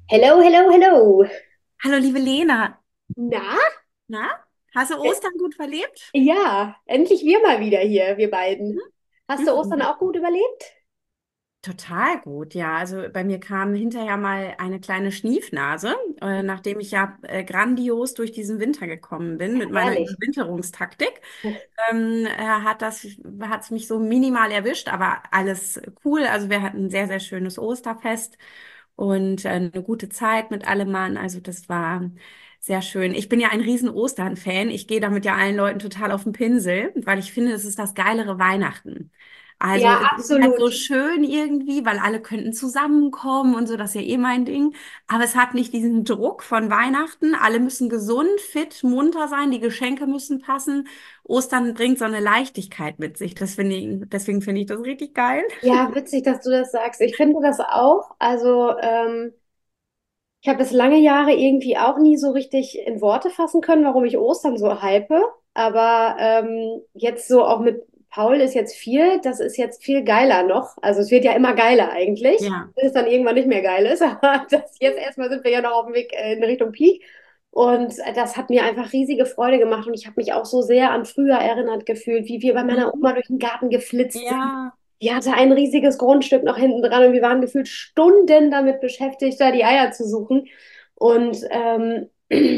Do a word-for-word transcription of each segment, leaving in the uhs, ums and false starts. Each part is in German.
Hello, hello, hello. Hallo, liebe Lena. Na? Na, hast du Äh, Ostern gut verlebt? Ja, endlich wir mal wieder hier, wir beiden. Hast du Ostern Mhm. auch gut überlebt? Total gut, ja. Also bei mir kam hinterher mal eine kleine Schniefnase, äh, nachdem ich ja äh, grandios durch diesen Winter gekommen bin mit meiner Herrlich. Überwinterungstaktik. Ähm, äh, hat das, hat es mich so minimal erwischt, aber alles cool. Also wir hatten ein sehr, sehr schönes Osterfest und äh, eine gute Zeit mit allem Mann. Also das war sehr schön. Ich bin ja ein riesen Ostern-Fan. Ich gehe damit ja allen Leuten total auf den Pinsel, weil ich finde, das ist das geilere Weihnachten. Also Ja, es ist halt so absolut. schön irgendwie, weil alle könnten zusammenkommen und so, das ist ja eh mein Ding. Aber es hat nicht diesen Druck von Weihnachten. Alle müssen gesund, fit, munter sein, die Geschenke müssen passen. Ostern bringt so eine Leichtigkeit mit sich. Das finde ich, deswegen finde ich das richtig geil. Ja, witzig, dass du das sagst. Ich finde das auch. Also, ähm, ich habe das lange Jahre irgendwie auch nie so richtig in Worte fassen können, warum ich Ostern so hype. Aber ähm, jetzt so auch mit Paul ist jetzt viel, das ist jetzt viel geiler noch. Also es wird ja immer geiler eigentlich, Ja. bis es dann irgendwann nicht mehr geil ist. Aber das jetzt erstmal sind wir ja noch auf dem Weg äh, in Richtung Peak. Und das hat mir einfach riesige Freude gemacht. Und ich habe mich auch so sehr an früher erinnert gefühlt, wie wir bei meiner Mhm. Oma durch den Garten geflitzt sind. Ja, Die hatte ein riesiges Grundstück noch hinten dran und wir waren gefühlt Stunden damit beschäftigt, da die Eier zu suchen. Und ähm,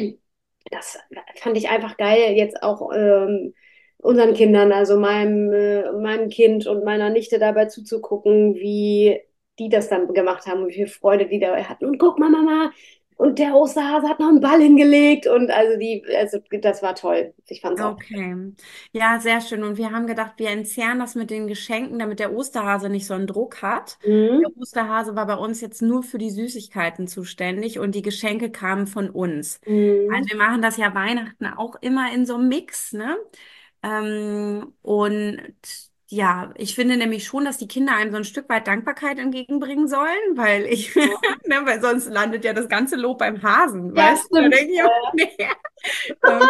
das fand ich einfach geil, jetzt auch ähm, unseren Kindern, also meinem, äh, meinem Kind und meiner Nichte dabei zuzugucken, wie die das dann gemacht haben und wie viel Freude die dabei hatten. Und guck mal, Mama, und der Osterhase hat noch einen Ball hingelegt und also die, also das war toll. Ich fand es auch. okay. Ja, sehr schön. Und wir haben gedacht, wir entzerren das mit den Geschenken, damit der Osterhase nicht so einen Druck hat. Mhm. Der Osterhase war bei uns jetzt nur für die Süßigkeiten zuständig und die Geschenke kamen von uns. Mhm. Also wir machen das ja Weihnachten auch immer in so einem Mix, ne? Ähm, und ja, ich finde nämlich schon, dass die Kinder einem so ein Stück weit Dankbarkeit entgegenbringen sollen, weil ich, ne, weil sonst landet ja das ganze Lob beim Hasen, Ja, weißt du? Da stimmt. denke ich auch, nee. Ähm,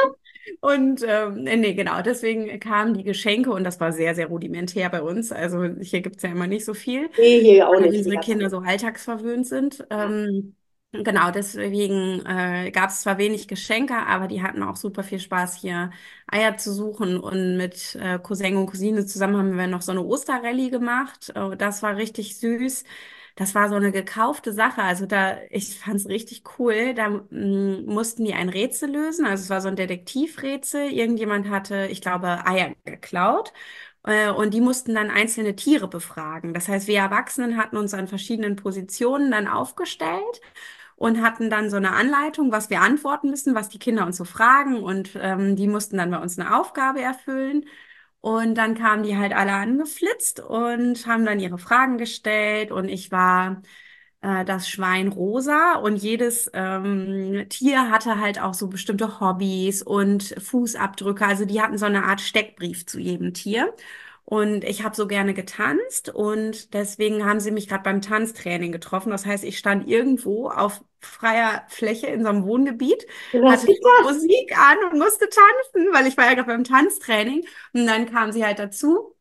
und ähm, nee, genau, deswegen kamen die Geschenke und das war sehr, sehr rudimentär bei uns. Also hier gibt's ja immer nicht so viel, Nee, hier auch weil nicht. unsere Hier hast Kinder du. so alltagsverwöhnt sind. Ja. Ähm, genau, deswegen äh, gab es zwar wenig Geschenke, aber die hatten auch super viel Spaß, hier Eier zu suchen. Und mit äh, Cousin und Cousine zusammen haben wir noch so eine Osterrallye gemacht. Äh, das war richtig süß. Das war so eine gekaufte Sache. Also da, ich fand es richtig cool. Da mm, mussten die ein Rätsel lösen. Also es war so ein Detektivrätsel. Irgendjemand hatte, ich glaube, Eier geklaut. Äh, Und die mussten dann einzelne Tiere befragen. Das heißt, wir Erwachsenen hatten uns an verschiedenen Positionen dann aufgestellt und hatten dann so eine Anleitung, was wir antworten müssen, was die Kinder uns so fragen. Und ähm, die mussten dann bei uns eine Aufgabe erfüllen. Und dann kamen die halt alle angeflitzt und haben dann ihre Fragen gestellt. Und ich war äh, das Schwein rosa und jedes ähm, Tier hatte halt auch so bestimmte Hobbys und Fußabdrücke. Also die hatten so eine Art Steckbrief zu jedem Tier. Und ich habe so gerne getanzt und deswegen haben sie mich gerade beim Tanztraining getroffen. Das heißt, ich stand irgendwo auf freier Fläche in so einem Wohngebiet, Du hast hatte gedacht. Musik an und musste tanzen, weil ich war ja gerade beim Tanztraining. Und dann kam sie halt dazu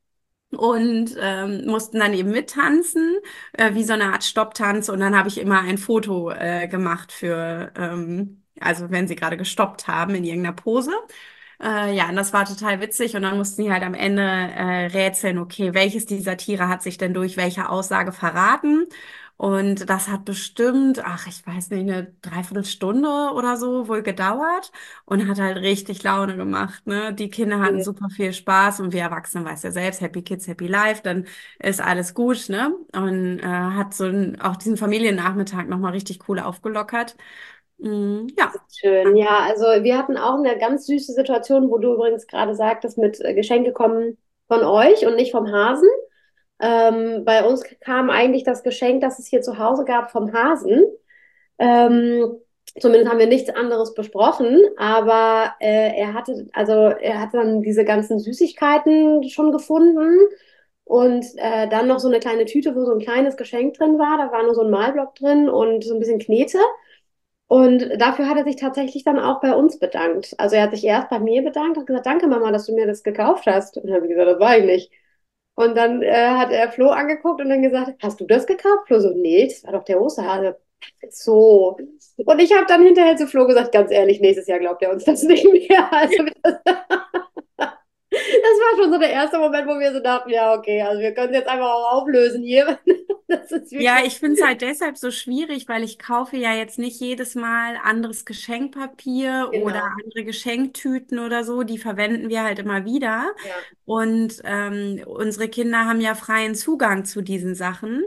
und ähm, mussten dann eben mittanzen, äh, wie so eine Art Stopptanz. Und dann habe ich immer ein Foto äh, gemacht für, ähm, also wenn sie gerade gestoppt haben in irgendeiner Pose. Äh, ja, und das war total witzig. Und dann mussten die halt am Ende äh, rätseln, okay, welches dieser Tiere hat sich denn durch welche Aussage verraten? Und das hat bestimmt, ach, ich weiß nicht, eine Dreiviertelstunde oder so wohl gedauert und hat halt richtig Laune gemacht, ne? Die Kinder hatten super viel Spaß und wir Erwachsenen, weißt ja selbst, Happy Kids, Happy Life, dann ist alles gut, ne? Und äh, hat so ein, auch diesen Familiennachmittag nochmal richtig cool aufgelockert. Mm, Das ja. ist schön. Ja, also wir hatten auch eine ganz süße Situation, wo du übrigens gerade sagtest, mit äh, Geschenke kommen von euch und nicht vom Hasen. Ähm, bei uns kam eigentlich das Geschenk, das es hier zu Hause gab, vom Hasen. Ähm, Zumindest haben wir nichts anderes besprochen, aber äh, er hatte, also er hat dann diese ganzen Süßigkeiten schon gefunden und äh, dann noch so eine kleine Tüte, wo so ein kleines Geschenk drin war. Da war nur so ein Malblock drin und so ein bisschen Knete. Und dafür hat er sich tatsächlich dann auch bei uns bedankt. Also er hat sich erst bei mir bedankt und gesagt, danke Mama, dass du mir das gekauft hast. Und dann habe ich gesagt, das war ich nicht. Und dann äh, hat er Flo angeguckt und dann gesagt, hast du das gekauft? Flo so, nee, das war doch der Osterhase. So. Und ich habe dann hinterher zu Flo gesagt, ganz ehrlich, nächstes Jahr glaubt er uns das nicht mehr. Also das, das war schon so der erste Moment, wo wir so dachten, ja, okay, also wir können es jetzt einfach auch auflösen hier. Das ist Ja, wirklich, ich finde es halt deshalb so schwierig, weil ich kaufe ja jetzt nicht jedes Mal anderes Geschenkpapier oder genau. andere Geschenktüten oder so. Die verwenden wir halt immer wieder. Ja. Und ähm, unsere Kinder haben ja freien Zugang zu diesen Sachen.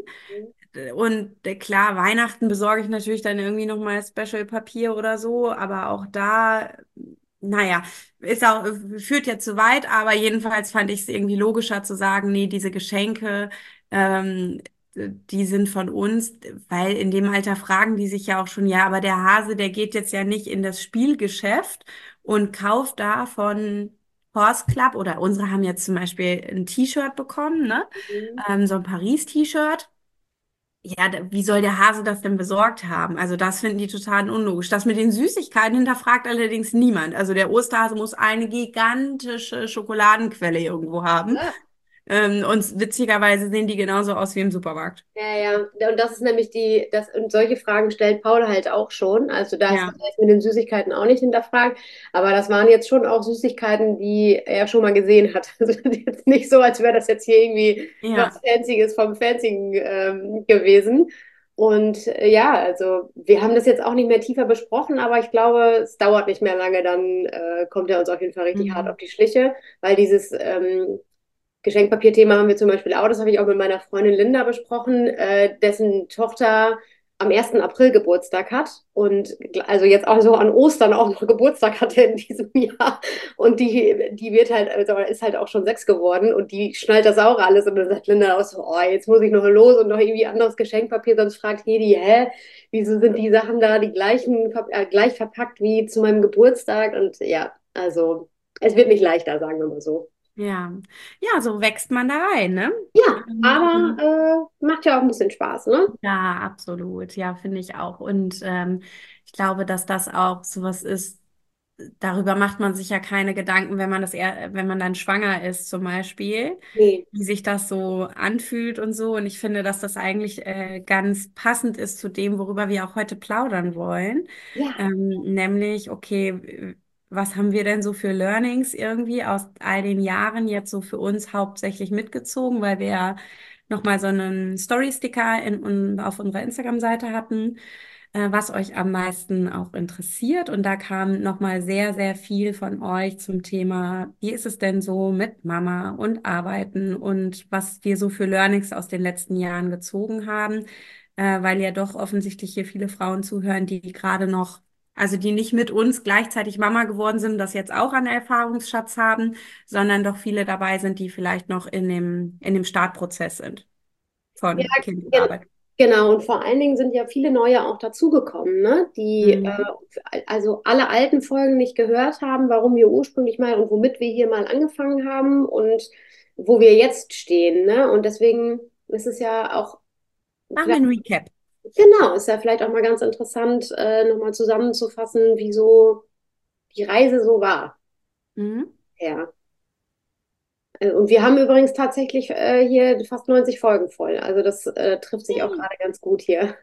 Und äh, klar, Weihnachten besorge ich natürlich dann irgendwie nochmal Special-Papier oder so, aber auch da, naja, ist auch, führt ja zu weit, aber jedenfalls fand ich es irgendwie logischer zu sagen, nee, diese Geschenke, ähm, die sind von uns, weil in dem Alter fragen die sich ja auch schon, ja, aber der Hase, der geht jetzt ja nicht in das Spielgeschäft und kauft da von Horse Club oder unsere haben jetzt zum Beispiel ein T-Shirt bekommen, ne? Mhm. Ähm, so ein Paris-T-Shirt. Ja, da- wie soll der Hase das denn besorgt haben? Also das finden die total unlogisch. Das mit den Süßigkeiten hinterfragt allerdings niemand. Also der Osterhase muss eine gigantische Schokoladenquelle irgendwo haben. Ja. Ähm, und witzigerweise sehen die genauso aus wie im Supermarkt. Ja, ja, und das ist nämlich die, das, und solche Fragen stellt Paul halt auch schon. Also da ist Ja. das jetzt mit den Süßigkeiten auch nicht hinterfragt, aber das waren jetzt schon auch Süßigkeiten, die er schon mal gesehen hat. Also jetzt nicht so, als wäre das jetzt hier irgendwie Ja. was Fancyes vom Fancygen ähm, gewesen. Und äh, ja, also wir haben das jetzt auch nicht mehr tiefer besprochen, aber ich glaube, es dauert nicht mehr lange, dann äh, kommt er uns auf jeden Fall richtig hart auf Mhm. die Schliche, weil dieses ähm, Geschenkpapierthema haben wir zum Beispiel auch, das habe ich auch mit meiner Freundin Linda besprochen, äh, dessen Tochter am ersten April Geburtstag hat und also jetzt auch so an Ostern auch noch Geburtstag hatte in diesem Jahr und die, die wird halt, also ist halt auch schon sechs geworden und die schnallt das auch alles und dann sagt Linda auch so, oh, jetzt muss ich noch los und noch irgendwie anderes Geschenkpapier, sonst fragt Hedi, hä, wieso sind die Sachen da die gleichen, äh, gleich verpackt wie zu meinem Geburtstag und ja, also es wird nicht leichter, sagen wir mal so. Ja. Ja, so wächst man da rein, ne? Ja, Und, ähm, aber äh, macht ja auch ein bisschen Spaß, ne? ja, absolut. Ja, finde ich auch. Und ähm, ich glaube, dass das auch sowas ist, darüber macht man sich ja keine Gedanken, wenn man das eher, wenn man dann schwanger ist, zum Beispiel, Nee. wie sich das so anfühlt und so. Und ich finde, dass das eigentlich äh, ganz passend ist zu dem, worüber wir auch heute plaudern wollen. Ja. Ähm, nämlich, okay, was haben wir denn so für Learnings irgendwie aus all den Jahren jetzt so für uns hauptsächlich mitgezogen, weil wir ja nochmal so einen Story-Sticker in, in, auf unserer Instagram-Seite hatten, äh, was euch am meisten auch interessiert. Und da kam nochmal sehr, sehr viel von euch zum Thema, wie ist es denn so mit Mama und Arbeiten und was wir so für Learnings aus den letzten Jahren gezogen haben, äh, weil ja doch offensichtlich hier viele Frauen zuhören, die gerade noch, also die nicht mit uns gleichzeitig Mama geworden sind, das jetzt auch an Erfahrungsschatz haben, sondern doch viele dabei sind, die vielleicht noch in dem, in dem Startprozess sind Ja, von Kind und gen Arbeit. genau. Und vor allen Dingen sind ja viele neue auch dazugekommen, ne? Die Mhm. äh, also alle alten Folgen nicht gehört haben, warum wir ursprünglich mal und womit wir hier mal angefangen haben und wo wir jetzt stehen, ne? Und deswegen ist es ja auch Machen wir vielleicht, ein Recap. genau, ist ja vielleicht auch mal ganz interessant, äh, nochmal zusammenzufassen, wieso die Reise so war. Mhm. Ja. Äh, Und wir haben übrigens tatsächlich äh, hier fast neunzig Folgen voll. Also das äh, trifft sich auch gerade ganz gut hier.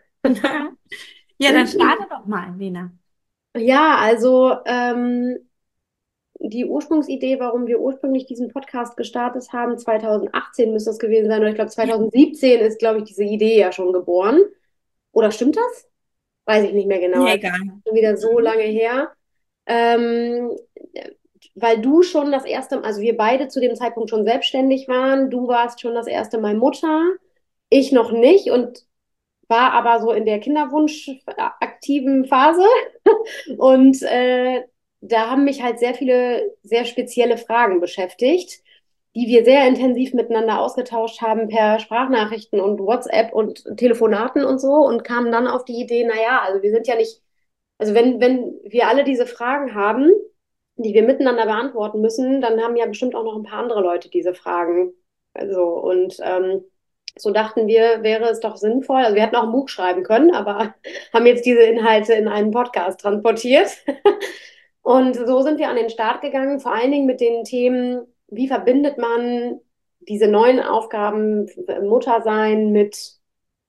Ja, dann starte doch mal, Lena. Ja, also ähm, die Ursprungsidee, warum wir ursprünglich diesen Podcast gestartet haben, zwanzig achtzehn müsste das gewesen sein, oder ich glaube Ja, zwanzig siebzehn ist, glaube ich, diese Idee ja schon geboren. Oder stimmt das? Weiß ich nicht mehr genau. ja, Also egal. schon wieder so Mhm. lange her. Ähm, Weil du schon das erste, also wir beide zu dem Zeitpunkt schon selbstständig waren. Du warst schon das erste Mal Mutter, ich noch nicht und war aber so in der Kinderwunsch-aktiven Phase. Und äh, da haben mich halt sehr viele sehr spezielle Fragen beschäftigt, die wir sehr intensiv miteinander ausgetauscht haben per Sprachnachrichten und WhatsApp und Telefonaten und so und kamen dann auf die Idee, naja, also wir sind ja nicht, also wenn, wenn wir alle diese Fragen haben, die wir miteinander beantworten müssen, dann haben ja bestimmt auch noch ein paar andere Leute diese Fragen. Also, und ähm, so dachten wir, wäre es doch sinnvoll. Also wir hätten auch ein Buch schreiben können, aber haben jetzt diese Inhalte in einen Podcast transportiert. Und so sind wir an den Start gegangen, vor allen Dingen mit den Themen, wie verbindet man diese neuen Aufgaben, Mutter sein mit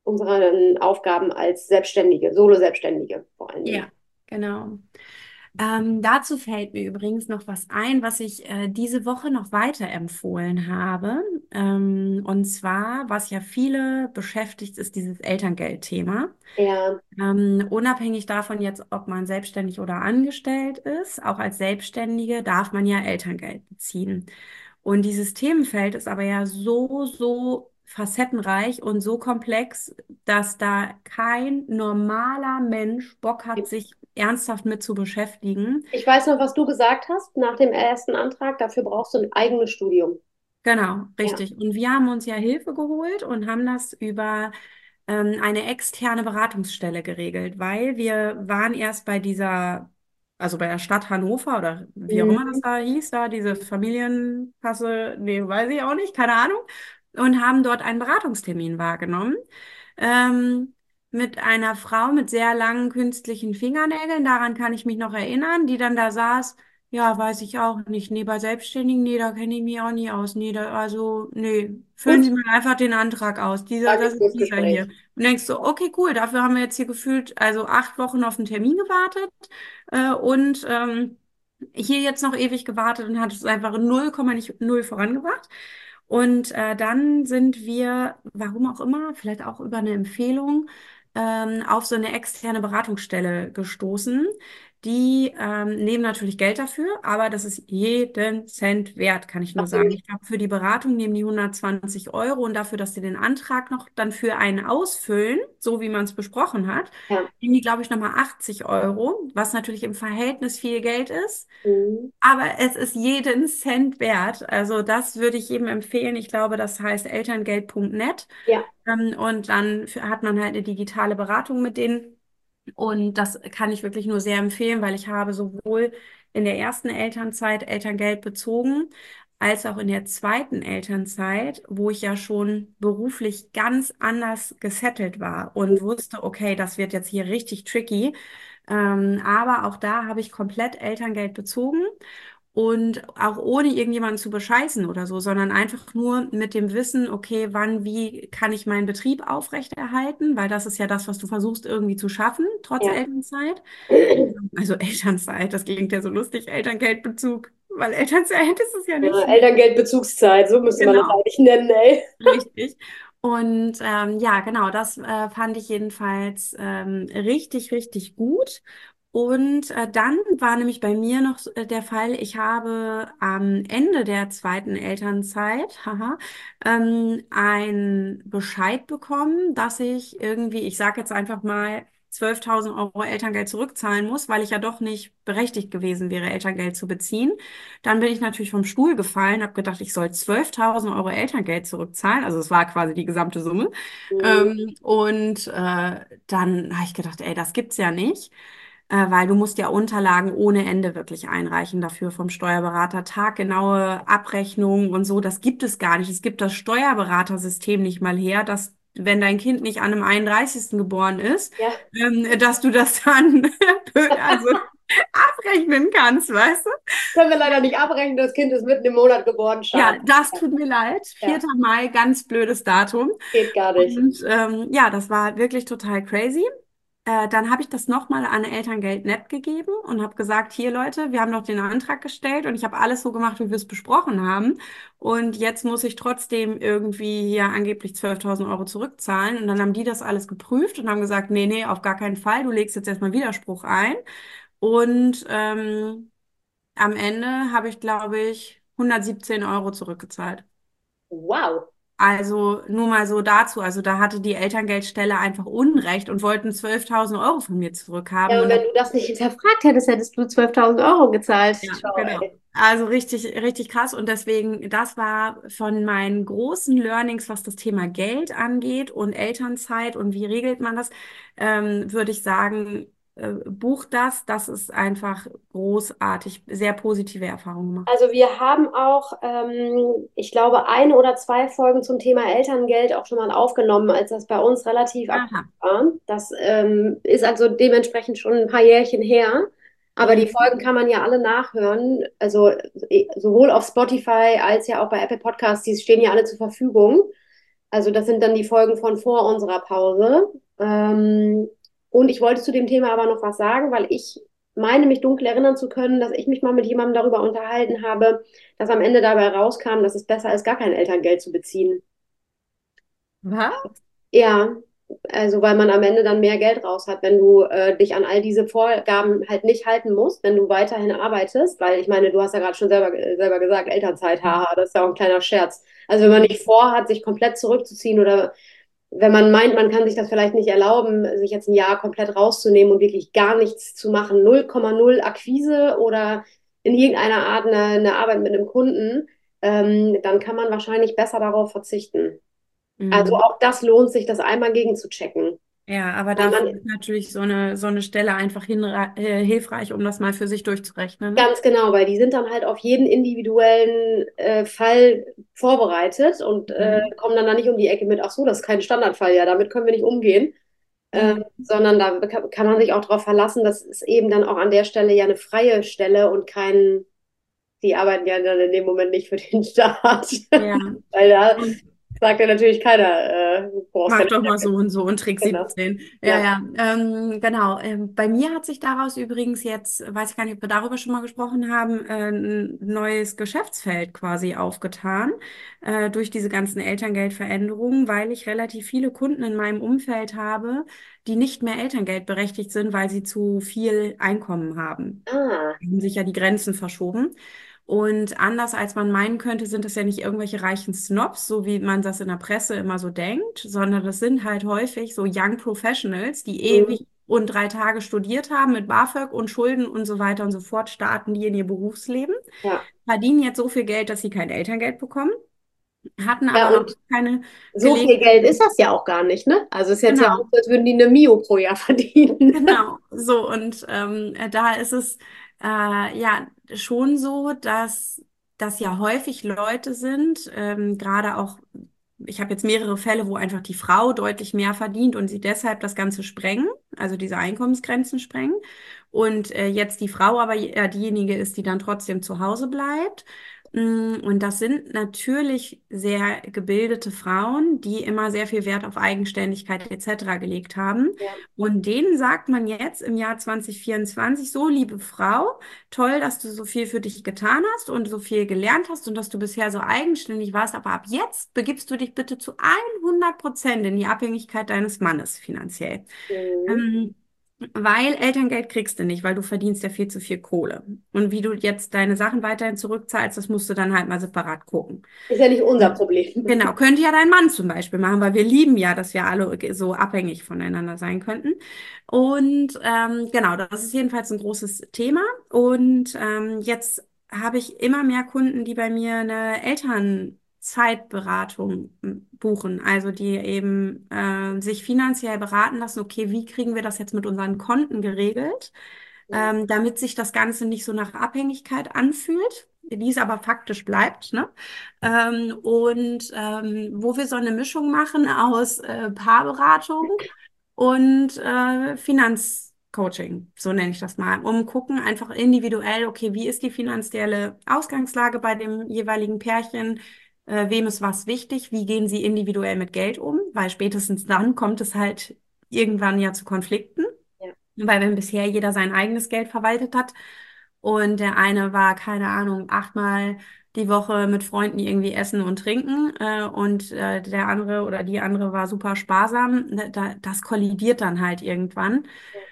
unseren Aufgaben als Selbstständige, Solo-Selbstständige vor allen Dingen. Ja, genau. Ähm, dazu fällt mir übrigens noch was ein, was ich äh, diese Woche noch weiterempfohlen habe. Ähm, und zwar, was ja viele beschäftigt, ist dieses Elterngeldthema. Ja, Ähm, unabhängig davon jetzt, ob man selbstständig oder angestellt ist, auch als Selbstständige darf man ja Elterngeld beziehen. Und dieses Themenfeld ist aber ja so, so facettenreich und so komplex, dass da kein normaler Mensch Bock hat, sich ernsthaft mit zu beschäftigen. ich weiß noch, was du gesagt hast nach dem ersten Antrag. Dafür brauchst du ein eigenes Studium. Genau, Ja. richtig. Und wir haben uns ja Hilfe geholt und haben das über ähm, eine externe Beratungsstelle geregelt, weil wir waren erst bei dieser, also bei der Stadt Hannover oder wie auch immer das Mhm. da hieß, da diese Familienkasse, nee, weiß ich auch nicht, keine Ahnung, und haben dort einen Beratungstermin wahrgenommen. Ähm, mit einer Frau mit sehr langen künstlichen Fingernägeln, daran kann ich mich noch erinnern, die dann da saß. Ja, weiß ich auch nicht. Nee, bei Selbstständigen, nee, da kenne ich mich auch nie aus. Nee, da, also, nee, füllen Gut, Sie mal einfach den Antrag aus. Dieser, danke das ist fürs dieser hier. Gespräch. Und denkst du, okay, cool, dafür haben wir jetzt hier gefühlt, also acht Wochen auf den Termin gewartet, äh, und ähm, hier jetzt noch ewig gewartet und hat es einfach null Komma null vorangebracht. Und äh, dann sind wir, warum auch immer, vielleicht auch über eine Empfehlung, ähm, auf so eine externe Beratungsstelle gestoßen. Die ähm, nehmen natürlich Geld dafür, aber das ist jeden Cent wert, kann ich nur sagen. Absolut. Ich glaube, für die Beratung nehmen die hundertzwanzig Euro und dafür, dass sie den Antrag noch dann für einen ausfüllen, so wie man es besprochen hat, Ja. nehmen die, glaube ich, nochmal achtzig Euro, was natürlich im Verhältnis viel Geld ist. Mhm. Aber es ist jeden Cent wert. Also das würde ich jedem empfehlen. Ich glaube, das heißt elterngeld punkt net. Ja. Ähm, und dann für- hat man halt eine digitale Beratung mit denen. Und das kann ich wirklich nur sehr empfehlen, weil ich habe sowohl in der ersten Elternzeit Elterngeld bezogen, als auch in der zweiten Elternzeit, wo ich ja schon beruflich ganz anders gesettelt war und wusste, okay, das wird jetzt hier richtig tricky. Ähm, aber auch da habe ich komplett Elterngeld bezogen und auch ohne irgendjemanden zu bescheißen oder so, sondern einfach nur mit dem Wissen, okay, wann, wie kann ich meinen Betrieb aufrechterhalten, weil das ist ja das, was du versuchst irgendwie zu schaffen, trotz Ja. Elternzeit. Also Elternzeit, das klingt ja so lustig, Elterngeldbezug, weil Elternzeit ist es ja Ja, nicht. Elterngeldbezugszeit, so müsste man das Genau. eigentlich nennen, ey. Richtig. Und ähm, ja, genau, das äh, fand ich jedenfalls ähm, richtig, richtig gut. Und äh, dann war nämlich bei mir noch so, äh, der Fall, ich habe am Ende der zweiten Elternzeit, haha, ähm, einen Bescheid bekommen, dass ich irgendwie, ich sage jetzt einfach mal, zwölftausend Euro Elterngeld zurückzahlen muss, weil ich ja doch nicht berechtigt gewesen wäre, Elterngeld zu beziehen. Dann bin ich natürlich vom Stuhl gefallen, habe gedacht, ich soll zwölftausend Euro Elterngeld zurückzahlen. Also es war quasi die gesamte Summe. Mhm. Ähm, und äh, dann habe ich gedacht, ey, das gibt's ja nicht, äh, weil du musst ja Unterlagen ohne Ende wirklich einreichen dafür vom Steuerberater. Taggenaue Abrechnungen und so, das gibt es gar nicht. Es gibt das Steuerberatersystem nicht mal her, dass wenn dein Kind nicht an einem einunddreißigsten geboren ist, Ja, ähm, dass du das dann also abrechnen kannst, weißt du? können wir leider nicht abrechnen, das Kind ist mitten im Monat geboren, schade. Ja, das tut mir leid. Ja, vierter Mai, ganz blödes Datum. geht gar nicht. Und ähm, ja, das war wirklich total crazy. Äh, dann habe ich das nochmal an Elterngeld Net gegeben und habe gesagt, hier Leute, wir haben doch den Antrag gestellt und ich habe alles so gemacht, wie wir es besprochen haben. Und jetzt muss ich trotzdem irgendwie hier angeblich zwölftausend Euro zurückzahlen. Und dann haben die das alles geprüft und haben gesagt, nee, nee, auf gar keinen Fall, du legst jetzt erstmal Widerspruch ein. Und ähm, am Ende habe ich, glaube ich, hundertsiebzehn Euro zurückgezahlt. Wow. Also nur mal so dazu. Also da hatte die Elterngeldstelle einfach Unrecht und wollten zwölftausend Euro von mir zurückhaben. Ja, und Und das, wenn du das nicht hinterfragt hättest, hättest du zwölftausend Euro gezahlt. ja, Ciao, genau. ey. Also richtig, richtig krass. Und deswegen, das war von meinen großen Learnings, was das Thema Geld angeht und Elternzeit und wie regelt man das, ähm, würde ich sagen, äh, buch das. Das ist einfach großartig. Sehr positive Erfahrung gemacht. Also wir haben auch, ähm, ich glaube, eine oder zwei Folgen zum Thema Elterngeld auch schon mal aufgenommen, als das bei uns relativ akut Aha. war. Das ähm, ist also dementsprechend schon ein paar Jährchen her. Aber die Mhm. Folgen kann man ja alle nachhören. Also eh, sowohl auf Spotify als ja auch bei Apple Podcasts, die stehen ja alle zur Verfügung. Also das sind dann die Folgen von vor unserer Pause. Ähm, und ich wollte zu dem Thema aber noch was sagen, weil ich meine, mich dunkel erinnern zu können, dass ich mich mal mit jemandem darüber unterhalten habe, dass am Ende dabei rauskam, dass es besser ist, gar kein Elterngeld zu beziehen. Was? Ja, also weil man am Ende dann mehr Geld raus hat, wenn du äh, dich an all diese Vorgaben halt nicht halten musst, wenn du weiterhin arbeitest, weil ich meine, du hast ja gerade schon selber, äh, selber gesagt, Elternzeit, haha, das ist ja auch ein kleiner Scherz. Also wenn man nicht vorhat, sich komplett zurückzuziehen oder wenn man meint, man kann sich das vielleicht nicht erlauben, sich jetzt ein Jahr komplett rauszunehmen und wirklich gar nichts zu machen, null Komma null Akquise oder in irgendeiner Art eine, eine Arbeit mit einem Kunden, ähm, dann kann man wahrscheinlich besser darauf verzichten. Also Mhm. auch das lohnt sich, das einmal gegen zu checken. Ja, aber Weil dafür man ist natürlich so eine, so eine Stelle einfach hinra- äh, hilfreich, um das mal für sich durchzurechnen, ne? ganz genau, weil die sind dann halt auf jeden individuellen äh, Fall vorbereitet und äh, Mhm. kommen dann da nicht um die Ecke mit, ach so, das ist kein Standardfall, ja, damit können wir nicht umgehen. Äh, Mhm. sondern da kann, kann man sich auch darauf verlassen, das ist eben dann auch an der Stelle ja eine freie Stelle und kein, die arbeiten ja dann in dem Moment nicht für den Staat. Ja. Weil da Und sagt ja natürlich keiner, äh, du brauchst mach keine doch mal so und so und Trick Kinder. siebzehn. Ja, Ja. ja, ähm, genau. Ähm, bei mir hat sich daraus übrigens jetzt, weiß ich gar nicht, ob wir darüber schon mal gesprochen haben, äh, ein neues Geschäftsfeld quasi aufgetan, äh, durch diese ganzen Elterngeldveränderungen, weil ich relativ viele Kunden in meinem Umfeld habe, die nicht mehr Elterngeld berechtigt sind, weil sie zu viel Einkommen haben. Ah, Haben sich ja die Grenzen verschoben. Und anders als man meinen könnte, sind das ja nicht irgendwelche reichen Snobs, so wie man das in der Presse immer so denkt, sondern das sind halt häufig so Young Professionals, die mhm. ewig und drei Tage studiert haben mit BAföG und Schulden und so weiter und so fort, starten die in ihr Berufsleben, Ja. verdienen jetzt so viel Geld, dass sie kein Elterngeld bekommen, hatten Ja, aber noch und keine so viel Gelegenheit. Geld ist das ja auch gar nicht, ne? Also es ist jetzt ja auch Genau. so, als würden die eine Mio pro Jahr verdienen. Genau, so und ähm, äh, da ist es äh, ja schon so, dass das ja häufig Leute sind, ähm, gerade auch, ich habe jetzt mehrere Fälle, wo einfach die Frau deutlich mehr verdient und sie deshalb das Ganze sprengen, also diese Einkommensgrenzen sprengen. Und äh, jetzt die Frau aber ja diejenige ist, die dann trotzdem zu Hause bleibt. Mm, Und das sind natürlich sehr gebildete Frauen, die immer sehr viel Wert auf Eigenständigkeit et cetera gelegt haben. Ja. Und denen sagt man jetzt im Jahr zwanzig vierundzwanzig, so liebe Frau, toll, dass du so viel für dich getan hast und so viel gelernt hast und dass du bisher so eigenständig warst, aber ab jetzt begibst du dich bitte zu hundert Prozent in die Abhängigkeit deines Mannes finanziell. Mhm. Ähm, Weil Elterngeld kriegst du nicht, weil du verdienst ja viel zu viel Kohle. Und wie du jetzt deine Sachen weiterhin zurückzahlst, das musst du dann halt mal separat gucken. Ist ja nicht unser Problem. Genau, könnte ja dein Mann zum Beispiel machen, weil wir lieben ja, dass wir alle so abhängig voneinander sein könnten. Und ähm, genau, das ist jedenfalls ein großes Thema. Und ähm, jetzt habe ich immer mehr Kunden, die bei mir eine Elternzeitberatung m, buchen, also die eben äh, sich finanziell beraten lassen, okay, wie kriegen wir das jetzt mit unseren Konten geregelt, Ja. ähm, damit sich das Ganze nicht so nach Abhängigkeit anfühlt, die es aber faktisch bleibt, ne? Ähm, und ähm, wo wir so eine Mischung machen aus äh, Paarberatung und äh, Finanzcoaching, so nenne ich das mal, um gucken einfach individuell, okay, wie ist die finanzielle Ausgangslage bei dem jeweiligen Pärchen, äh, wem ist was wichtig, wie gehen sie individuell mit Geld um, weil spätestens dann kommt es halt irgendwann ja zu Konflikten. Ja. Weil wenn bisher jeder sein eigenes Geld verwaltet hat und der eine war, keine Ahnung, achtmal die Woche mit Freunden irgendwie essen und trinken äh, und äh, der andere oder die andere war super sparsam, da, da- das kollidiert dann halt irgendwann.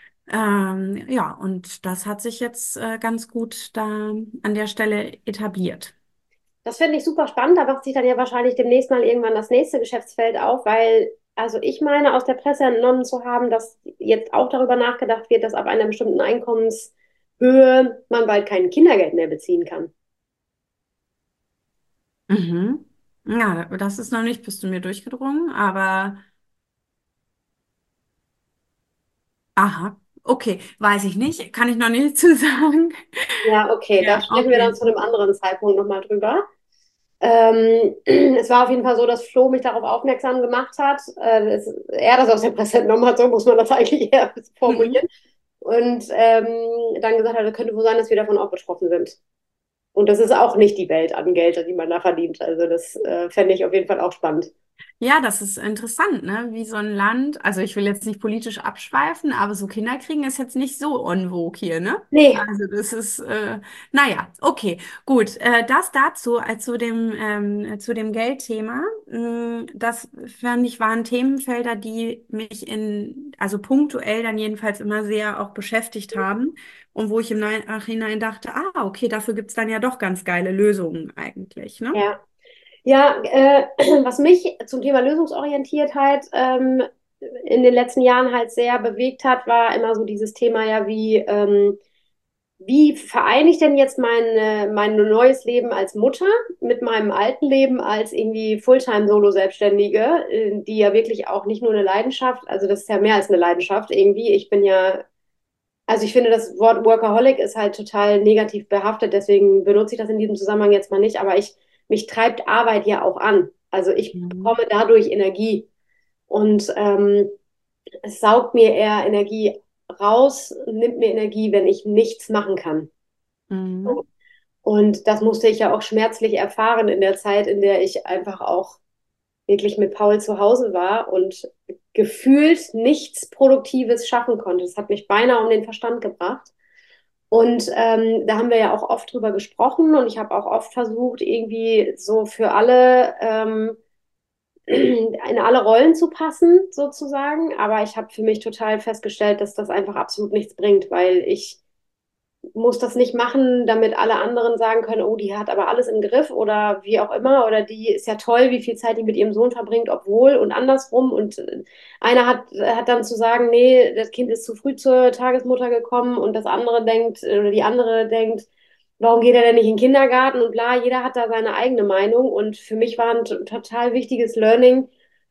Ähm, ja, und das hat sich jetzt äh, ganz gut da an der Stelle etabliert. Das finde ich super spannend. Da macht sich dann ja wahrscheinlich demnächst mal irgendwann das nächste Geschäftsfeld auf, weil, also ich meine, aus der Presse entnommen zu haben, dass jetzt auch darüber nachgedacht wird, dass ab einer bestimmten Einkommenshöhe man bald kein Kindergeld mehr beziehen kann. Mhm. Ja, das ist noch nicht bis zu mir durchgedrungen, aber aha, okay, weiß ich nicht, kann ich noch nicht zu sagen. Ja, okay, da Ja, sprechen wir dann okay. zu einem anderen Zeitpunkt nochmal drüber. Ähm, es war auf jeden Fall so, dass Flo mich darauf aufmerksam gemacht hat. Äh, es, er das aus der Presse entnommen hat, so muss man das eigentlich eher formulieren. Mhm. Und ähm, dann gesagt hat, es könnte wohl sein, dass wir davon auch betroffen sind. Und das ist auch nicht die Welt an Geld, die man da verdient. Also das äh, fände ich auf jeden Fall auch spannend. Ja, das ist interessant, ne? Wie so ein Land, also ich will jetzt nicht politisch abschweifen, aber so Kinder kriegen ist jetzt nicht so en vogue hier, ne? Nee, Also das ist, äh, naja, okay, gut. Äh, das dazu, als zu dem, ähm, zu dem Geldthema, mh, das fand ich waren Themenfelder, die mich in, also punktuell dann jedenfalls immer sehr auch beschäftigt haben und wo ich im Nachhinein dachte, ah, okay, dafür gibt's dann ja doch ganz geile Lösungen eigentlich, ne? ja. Ja, äh, was mich zum Thema Lösungsorientiertheit ähm, in den letzten Jahren halt sehr bewegt hat, war immer so dieses Thema, ja, wie, ähm, wie vereine ich denn jetzt mein, mein neues Leben als Mutter mit meinem alten Leben als irgendwie Fulltime-Solo-Selbstständige, äh, die ja wirklich auch nicht nur eine Leidenschaft, also das ist ja mehr als eine Leidenschaft irgendwie. Ich bin ja, also ich finde, das Wort Workaholic ist halt total negativ behaftet, deswegen benutze ich das in diesem Zusammenhang jetzt mal nicht, aber ich, mich treibt Arbeit ja auch an. Also ich Mhm. bekomme dadurch Energie und ähm, es saugt mir eher Energie raus, nimmt mir Energie, wenn ich nichts machen kann. Mhm. So. Und das musste ich ja auch schmerzlich erfahren in der Zeit, in der ich einfach auch wirklich mit Paul zu Hause war und gefühlt nichts Produktives schaffen konnte. Das hat mich beinahe um den Verstand gebracht. Und ähm, da haben wir ja auch oft drüber gesprochen und ich habe auch oft versucht, irgendwie so für alle ähm, in alle Rollen zu passen, sozusagen. Aber ich habe für mich total festgestellt, dass das einfach absolut nichts bringt, weil ich muss das nicht machen, damit alle anderen sagen können, oh, die hat aber alles im Griff oder wie auch immer. Oder die ist ja toll, wie viel Zeit die mit ihrem Sohn verbringt, obwohl und andersrum. Und äh, einer hat, hat dann zu sagen, nee, das Kind ist zu früh zur Tagesmutter gekommen und das andere denkt, oder die andere denkt, warum geht er denn nicht in den Kindergarten und bla, jeder hat da seine eigene Meinung. Und für mich war ein t- total wichtiges Learning,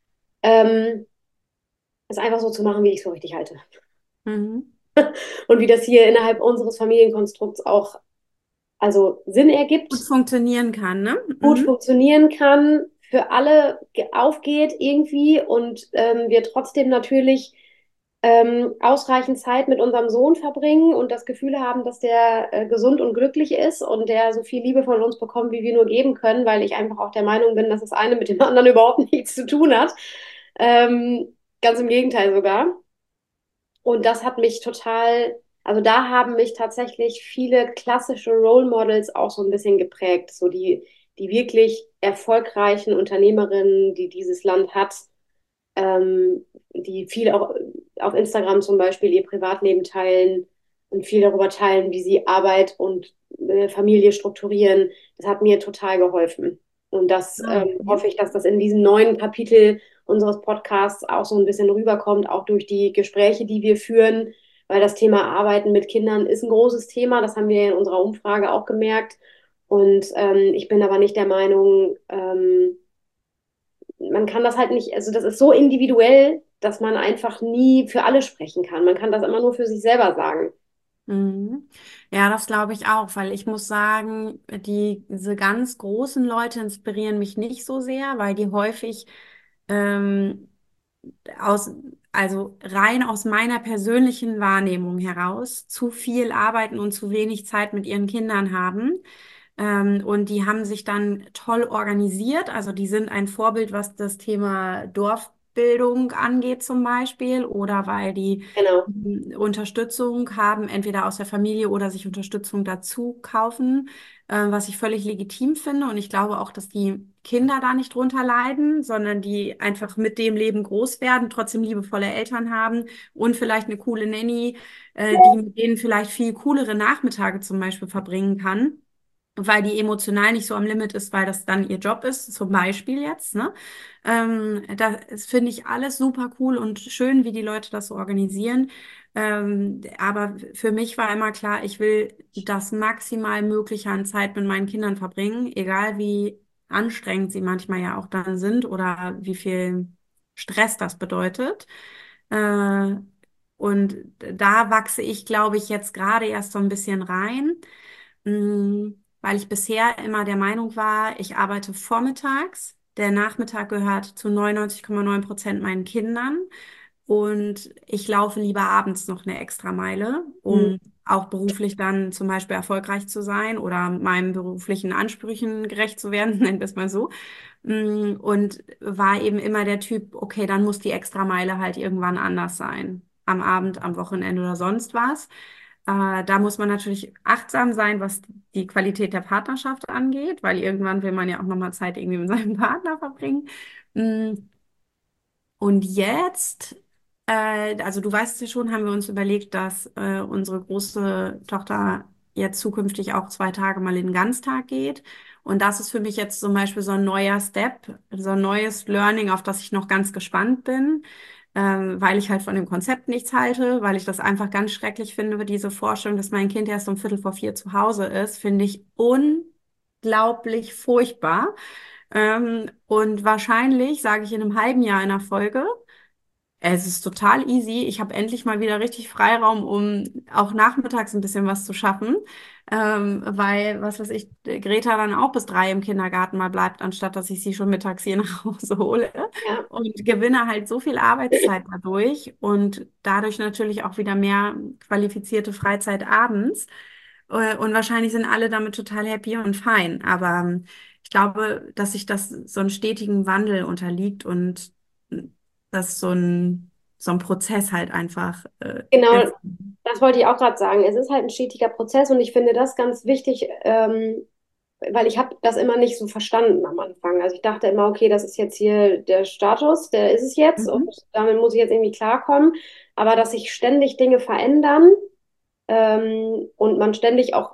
ähm, es einfach so zu machen, wie ich es für richtig halte. Mhm. Und wie das hier innerhalb unseres Familienkonstrukts auch also Sinn Gut ergibt, funktionieren kann, ne? gut Mhm. funktionieren kann, für alle ge- aufgeht irgendwie und ähm, wir trotzdem natürlich ähm, ausreichend Zeit mit unserem Sohn verbringen und das Gefühl haben, dass der äh, gesund und glücklich ist und der so viel Liebe von uns bekommt, wie wir nur geben können, weil ich einfach auch der Meinung bin, dass das eine mit dem anderen überhaupt nichts zu tun hat. Ähm, ganz im Gegenteil sogar. Und das hat mich total, also da haben mich tatsächlich viele klassische Role Models auch so ein bisschen geprägt, so die, die wirklich erfolgreichen Unternehmerinnen, die dieses Land hat, ähm, die viel auch auf Instagram zum Beispiel ihr Privatleben teilen und viel darüber teilen, wie sie Arbeit und äh, Familie strukturieren. Das hat mir total geholfen. Und das Ah, ähm, okay. hoffe ich, dass das in diesem neuen Kapitel unseres Podcasts auch so ein bisschen rüberkommt, auch durch die Gespräche, die wir führen, weil das Thema Arbeiten mit Kindern ist ein großes Thema. Das haben wir in unserer Umfrage auch gemerkt. Und ähm, ich bin aber nicht der Meinung, ähm, man kann das halt nicht, also das ist so individuell, dass man einfach nie für alle sprechen kann. Man kann das immer nur für sich selber sagen. Mhm. Ja, das glaube ich auch, weil ich muss sagen, die, diese ganz großen Leute inspirieren mich nicht so sehr, weil die häufig ähm, aus, also rein aus meiner persönlichen Wahrnehmung heraus zu viel arbeiten und zu wenig Zeit mit ihren Kindern haben. Ähm, und die haben sich dann toll organisiert. Also die sind ein Vorbild, was das Thema Dorfbildung angeht zum Beispiel, oder weil die Genau. mm, Unterstützung haben, entweder aus der Familie oder sich Unterstützung dazu kaufen, äh, was ich völlig legitim finde. Und ich glaube auch, dass die Kinder da nicht drunter leiden, sondern die einfach mit dem Leben groß werden, trotzdem liebevolle Eltern haben und vielleicht eine coole Nanny, äh, die mit denen vielleicht viel coolere Nachmittage zum Beispiel verbringen kann, weil die emotional nicht so am Limit ist, weil das dann ihr Job ist, zum Beispiel jetzt, ne? Ähm, das finde ich alles super cool und schön, wie die Leute das so organisieren. Ähm, aber für mich war immer klar, ich will das maximal Mögliche an Zeit mit meinen Kindern verbringen, egal wie anstrengend sie manchmal ja auch dann sind oder wie viel Stress das bedeutet. Äh, und da wachse ich, glaube ich, jetzt gerade erst so ein bisschen rein. Mm, weil ich bisher immer der Meinung war, ich arbeite vormittags. Der Nachmittag gehört zu neunundneunzig Komma neun Prozent meinen Kindern. und ich laufe lieber abends noch eine extra Meile, Mhm. um auch beruflich dann zum Beispiel erfolgreich zu sein oder meinen beruflichen Ansprüchen gerecht zu werden, nennen wir es mal so. Mm, Und war eben immer der Typ, okay, dann muss die Extrameile halt irgendwann anders sein. Am Abend, am Wochenende oder sonst was. Äh, da muss man natürlich achtsam sein, was die Qualität der Partnerschaft angeht, weil irgendwann will man ja auch nochmal Zeit irgendwie mit seinem Partner verbringen. Mm, Und jetzt, äh, also du weißt es ja schon, haben wir uns überlegt, dass äh, unsere große Tochter jetzt zukünftig auch zwei Tage mal in den Ganztag geht. Und das ist für mich jetzt zum Beispiel so ein neuer Step, so ein neues Learning, auf das ich noch ganz gespannt bin, ähm, weil ich halt von dem Konzept nichts halte, weil ich das einfach ganz schrecklich finde, diese Vorstellung, dass mein Kind erst um Viertel vor vier zu Hause ist, finde ich unglaublich furchtbar. Ähm, und wahrscheinlich sage ich in einem halben Jahr in der Folge, es ist total easy. Ich habe endlich mal wieder richtig Freiraum, um auch nachmittags ein bisschen was zu schaffen. Ähm, weil, was weiß ich, Greta dann auch bis drei im Kindergarten mal bleibt, anstatt dass ich sie schon mittags hier nach Hause hole. Ja, Und gewinne halt so viel Arbeitszeit dadurch und dadurch natürlich auch wieder mehr qualifizierte Freizeit abends. Äh, Und wahrscheinlich sind alle damit total happy und fein. Aber ähm, ich glaube, dass sich das so einen stetigen Wandel unterliegt und dass so ein, so ein Prozess halt einfach äh, genau, ist. das wollte ich auch gerade sagen. Es ist halt ein stetiger Prozess und ich finde das ganz wichtig, ähm, weil ich habe das immer nicht so verstanden am Anfang. Also ich dachte immer, okay, das ist jetzt hier der Status, der ist es jetzt und Mhm. damit muss ich jetzt irgendwie klarkommen. Aber dass sich ständig Dinge verändern ähm, und man ständig auch,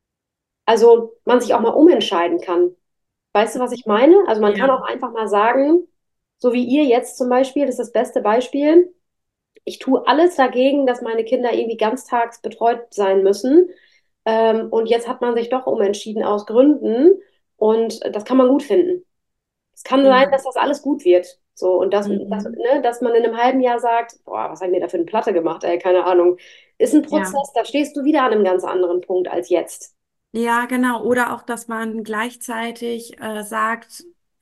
also man sich auch mal umentscheiden kann. Weißt du, was ich meine? Also man kann Ja. auch einfach mal sagen, so wie ihr jetzt zum Beispiel, das ist das beste Beispiel. Ich tue alles dagegen, dass meine Kinder irgendwie ganztags betreut sein müssen. Ähm, und jetzt hat man sich doch umentschieden aus Gründen. Und das kann man gut finden. Es kann sein, Ja. dass das alles gut wird. So, und das, das, Mhm. ne, dass man in einem halben Jahr sagt, boah, was haben wir da für eine Platte gemacht, ey, keine Ahnung. Ist ein Ja. Prozess, da stehst du wieder an einem ganz anderen Punkt als jetzt. Ja, genau. Oder auch, dass man gleichzeitig äh, sagt,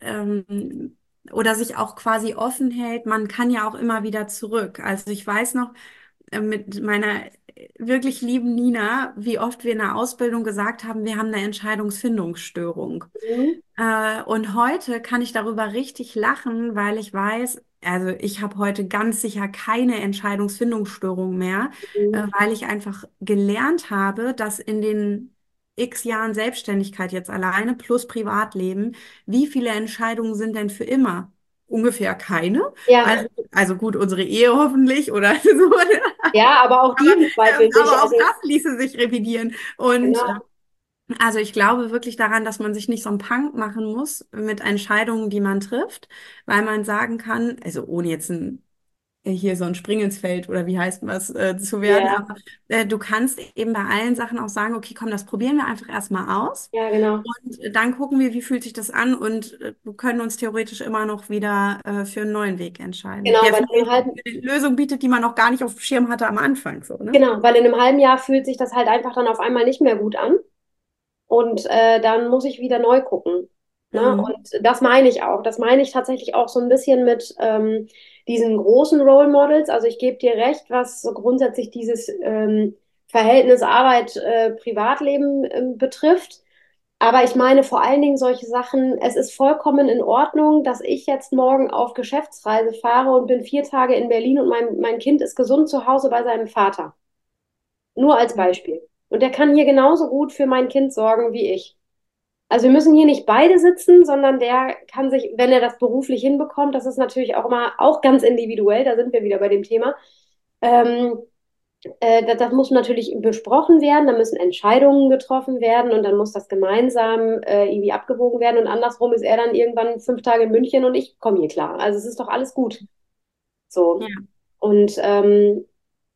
ähm, oder sich auch quasi offen hält, man kann ja auch immer wieder zurück. Also ich weiß noch, äh, mit meiner wirklich lieben Nina, wie oft wir in der Ausbildung gesagt haben, wir haben eine Entscheidungsfindungsstörung. Mhm. Äh, und heute kann ich darüber richtig lachen, weil ich weiß, also ich habe heute ganz sicher keine Entscheidungsfindungsstörung mehr, Mhm. äh, weil ich einfach gelernt habe, dass in den X Jahren Selbstständigkeit jetzt alleine plus Privatleben, wie viele Entscheidungen sind denn für immer? Ungefähr keine. Ja, Also, also gut, unsere Ehe hoffentlich oder so. ja, aber auch die Aber, im ähm, Zweifel nicht. aber auch Also, das ließe sich revidieren. Und äh, genau. also ich glaube wirklich daran, dass man sich nicht so einen Punk machen muss mit Entscheidungen, die man trifft, weil man sagen kann, also ohne jetzt ein, äh, hier so ein Spring ins Feld oder wie heißt was äh, zu werden, Ja, aber äh, du kannst eben bei allen Sachen auch sagen, okay, komm, das probieren wir einfach erstmal aus ja, genau. und äh, dann gucken wir, wie fühlt sich das an und äh, wir können uns theoretisch immer noch wieder äh, für einen neuen Weg entscheiden, Genau, der weil in einem vielleicht auch halben, eine Lösung bietet, die man noch gar nicht auf dem Schirm hatte am Anfang, so, ne? genau, weil in einem halben Jahr fühlt sich das halt einfach dann auf einmal nicht mehr gut an. Und äh, dann muss ich wieder neu gucken. Ne? Mhm. Und das meine ich auch. Das meine ich tatsächlich auch so ein bisschen mit ähm, diesen großen Role Models. Also ich gebe dir recht, was so grundsätzlich dieses ähm, Verhältnis Arbeit-Privatleben ähm, betrifft. Aber ich meine vor allen Dingen solche Sachen, es ist vollkommen in Ordnung, dass ich jetzt morgen auf Geschäftsreise fahre und bin vier Tage in Berlin und mein, mein Kind ist gesund zu Hause bei seinem Vater. Nur als Beispiel. Und der kann hier genauso gut für mein Kind sorgen wie ich. Also wir müssen hier nicht beide sitzen, sondern der kann sich, wenn er das beruflich hinbekommt, das ist natürlich auch immer auch ganz individuell, da sind wir wieder bei dem Thema. Ähm, äh, das, das muss natürlich besprochen werden, da müssen Entscheidungen getroffen werden und dann muss das gemeinsam äh, irgendwie abgewogen werden und andersrum ist er dann irgendwann fünf Tage in München und ich komme hier klar. Also es ist doch alles gut. Ja. So. Und ähm,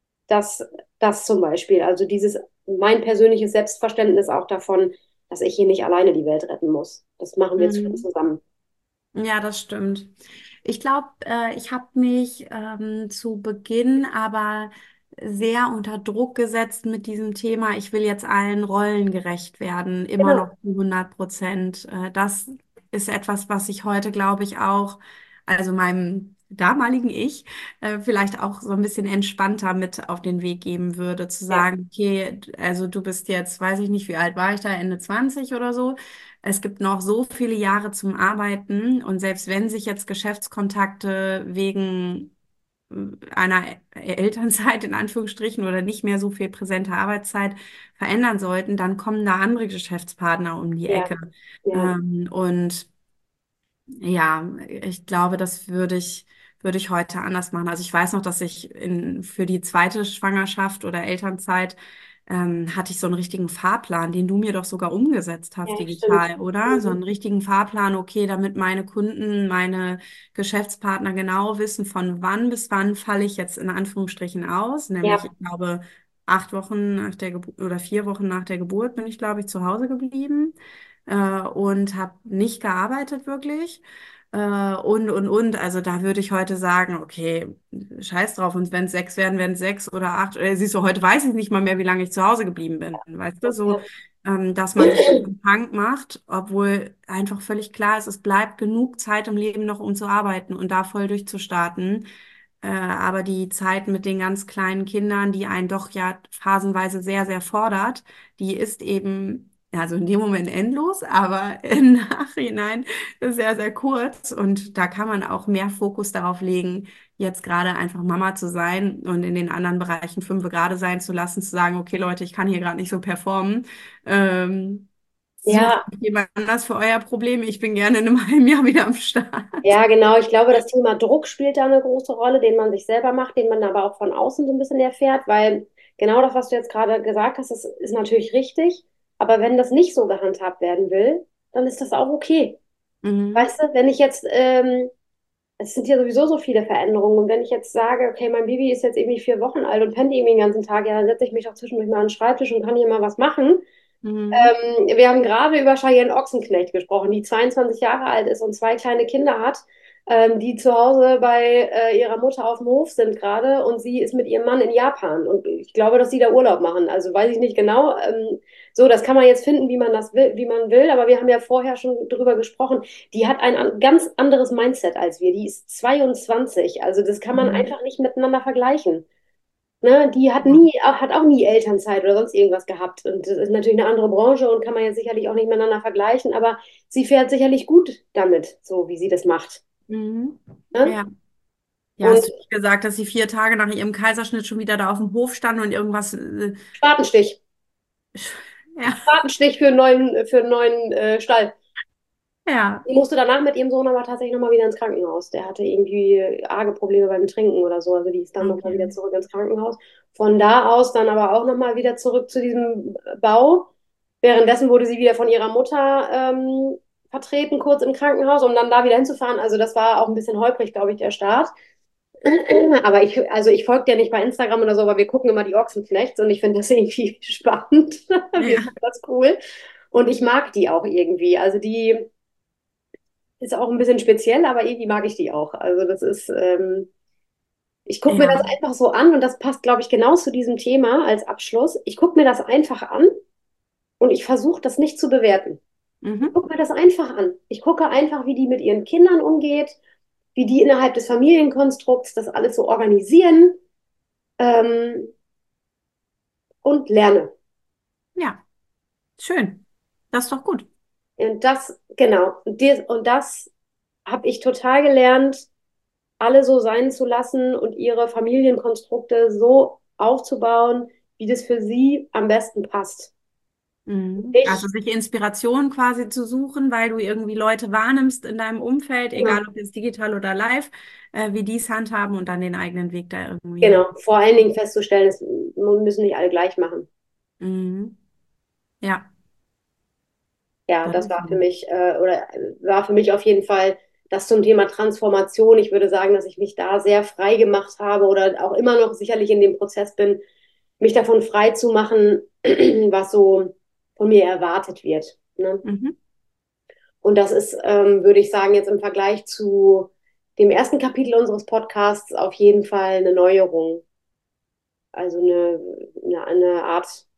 das, das zum Beispiel, also dieses, mein persönliches Selbstverständnis auch davon, dass ich hier nicht alleine die Welt retten muss. Das machen wir Mhm. zusammen. Ja, das stimmt. Ich glaube, äh, ich habe mich ähm, zu Beginn aber sehr unter Druck gesetzt mit diesem Thema. Ich will jetzt allen Rollen gerecht werden, immer noch Genau. zu hundert Prozent. Äh, das ist etwas, was ich heute, glaube ich, auch, also meinem damaligen Ich äh, vielleicht auch so ein bisschen entspannter mit auf den Weg geben würde, zu Ja, sagen, okay, also du bist jetzt, weiß ich nicht, wie alt war ich da, Ende zwanzig oder so. Es gibt noch so viele Jahre zum Arbeiten und selbst wenn sich jetzt Geschäftskontakte wegen äh, einer Elternzeit in Anführungsstrichen oder nicht mehr so viel präsente Arbeitszeit verändern sollten, dann kommen da andere Geschäftspartner um die ja, Ecke. ja, Ähm, und ja, ich glaube, das würde ich, würde ich heute anders machen. Also ich weiß noch, dass ich in, für die zweite Schwangerschaft oder Elternzeit ähm, hatte ich so einen richtigen Fahrplan, den du mir doch sogar umgesetzt hast ja, stimmt. digital, oder? So Mhm. einen richtigen Fahrplan, okay, damit meine Kunden, meine Geschäftspartner genau wissen, von wann bis wann falle ich jetzt in Anführungsstrichen aus. Nämlich, Ja, ich glaube, acht Wochen nach der Geburt oder vier Wochen nach der Geburt bin ich, glaube ich, zu Hause geblieben äh, und habe nicht gearbeitet wirklich. Äh, und, und, und. Also da würde ich heute sagen, okay, scheiß drauf. Und wenn es sechs werden, werden es sechs oder acht. Äh, siehst du, heute weiß ich nicht mal mehr, wie lange ich zu Hause geblieben bin. Weißt du, so, ja, ähm, dass man sich davon krank macht, obwohl einfach völlig klar ist, es bleibt genug Zeit im Leben noch, um zu arbeiten und da voll durchzustarten. Äh, aber die Zeit mit den ganz kleinen Kindern, die einen doch ja phasenweise sehr, sehr fordert, die ist eben, also in dem Moment endlos, aber im Nachhinein sehr, sehr kurz. Und da kann man auch mehr Fokus darauf legen, jetzt gerade einfach Mama zu sein und in den anderen Bereichen fünf gerade sein zu lassen, zu sagen, okay, Leute, ich kann hier gerade nicht so performen. Ähm, sucht ja, jemand anders für euer Problem. Ich bin gerne in einem halben Jahr wieder am Start. ja, genau. Ich glaube, das Thema Druck spielt da eine große Rolle, den man sich selber macht, den man aber auch von außen so ein bisschen erfährt, weil genau das, was du jetzt gerade gesagt hast, das ist natürlich richtig. Aber wenn das nicht so gehandhabt werden will, dann ist das auch okay. Mhm. Weißt du, wenn ich jetzt, ähm, es sind ja sowieso so viele Veränderungen und wenn ich jetzt sage, okay, mein Baby ist jetzt irgendwie vier Wochen alt und pennt irgendwie den ganzen Tag, ja, dann setze ich mich doch zwischendurch mal an den Schreibtisch und kann hier mal was machen. Mhm. Ähm, wir haben gerade über Cheyenne Ochsenknecht gesprochen, die zweiundzwanzig Jahre alt ist und zwei kleine Kinder hat, ähm, die zu Hause bei äh, ihrer Mutter auf dem Hof sind gerade und sie ist mit ihrem Mann in Japan und ich glaube, dass sie da Urlaub machen. Also weiß ich nicht genau. Ähm, so, das kann man jetzt finden, wie man das will, wie man will, aber wir haben ja vorher schon drüber gesprochen. Die hat ein an, ganz anderes Mindset als wir. Die ist zweiundzwanzig. Also das kann man Mhm. einfach nicht miteinander vergleichen. Ne, die hat Ja. nie, hat auch nie Elternzeit oder sonst irgendwas gehabt. Und das ist natürlich eine andere Branche und kann man jetzt sicherlich auch nicht miteinander vergleichen, aber sie fährt sicherlich gut damit, so wie sie das macht. Mhm. Ne? Ja. Ja, Und hast du nicht gesagt, dass sie vier Tage nach ihrem Kaiserschnitt schon wieder da auf dem Hof stand und irgendwas. Äh, Spatenstich. ja, Spatenstich für einen neuen, für einen neuen äh, Stall. ja, Ich musste danach mit ihrem Sohn aber tatsächlich nochmal wieder ins Krankenhaus. Der hatte irgendwie arge Probleme beim Trinken oder so. Also die ist dann nochmal wieder okay. zurück ins Krankenhaus. Von da aus dann aber auch nochmal wieder zurück zu diesem Bau. Währenddessen wurde sie wieder von ihrer Mutter ähm, vertreten, kurz im Krankenhaus, um dann da wieder hinzufahren. Also das war auch ein bisschen holprig, glaube ich, der Start. Aber ich, also ich folge dir nicht bei Instagram oder so, aber wir gucken immer die Ochsenknechts und ich finde das irgendwie spannend. Wir Ja, finden das cool. Und ich mag die auch irgendwie. Also die ist auch ein bisschen speziell, aber irgendwie mag ich die auch. Also das ist, ähm, ich gucke mir das ja. einfach so an und das passt, glaube ich, genau zu diesem Thema als Abschluss. Ich gucke mir das einfach an und ich versuche das nicht zu bewerten. Ich Mhm. gucke mir das einfach an. Ich gucke einfach, wie die mit ihren Kindern umgeht, wie die innerhalb des Familienkonstrukts das alles so organisieren, ähm, und lerne. Ja, schön. Das ist doch gut. Und das, genau, und, dir, und das habe ich total gelernt, alle so sein zu lassen und ihre Familienkonstrukte so aufzubauen, wie das für sie am besten passt. Mhm. Also Ich, sich Inspiration quasi zu suchen, weil du irgendwie Leute wahrnimmst in deinem Umfeld, genau, egal ob jetzt digital oder live, äh, wie die es handhaben und dann den eigenen Weg da irgendwie. genau, vor allen Dingen festzustellen, es müssen nicht alle gleich machen. Mhm. Ja, Ja, das das ist war für so. mich, äh, oder äh, war für mich auf jeden Fall das zum Thema Transformation. Ich würde sagen, dass ich mich da sehr frei gemacht habe oder auch immer noch sicherlich in dem Prozess bin, mich davon frei zu machen, was so von mir erwartet wird. Ne? Mhm. Und das ist, ähm, würde ich sagen, jetzt im Vergleich zu dem ersten Kapitel unseres Podcasts auf jeden Fall eine Neuerung. Also eine, eine, eine Art